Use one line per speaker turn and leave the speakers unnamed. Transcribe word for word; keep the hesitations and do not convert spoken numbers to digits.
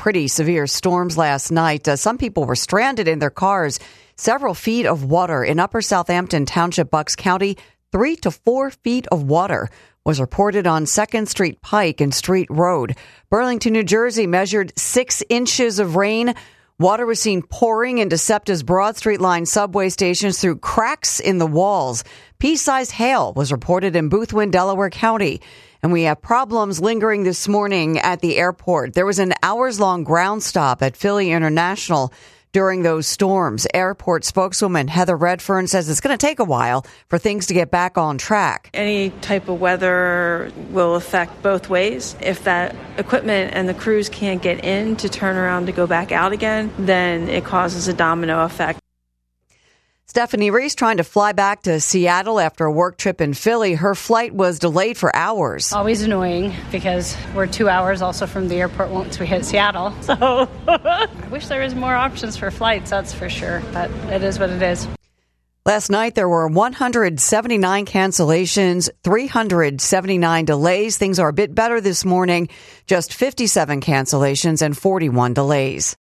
pretty severe storms last night. Uh, some people were stranded in their cars. Several feet of water in Upper Southampton Township, Bucks County. Three to four feet of water was reported on second Street Pike and Street Road. Burlington, New Jersey measured six inches of rain. Water was seen pouring into SEPTA's Broad Street line subway stations through cracks in the walls. Pea-sized hail was reported in Boothwyn, Delaware County. And we have problems lingering this morning at the airport. There was an hours-long ground stop at Philly International during those storms. Airport spokeswoman Heather Redfern says it's going to take a while for things to get back on track.
Any type of weather will affect both ways. If that equipment and the crews can't get in to turn around to go back out again, then it causes a domino effect.
Stephanie Reese trying to fly back to Seattle after a work trip in Philly. Her flight was delayed for hours.
Always annoying because we're two hours also from the airport once we hit Seattle. So I wish there was more options for flights, that's for sure. But it is what it is.
Last night, there were one hundred seventy-nine cancellations, three hundred seventy-nine delays. Things are a bit better this morning. Just fifty-seven cancellations and forty-one delays.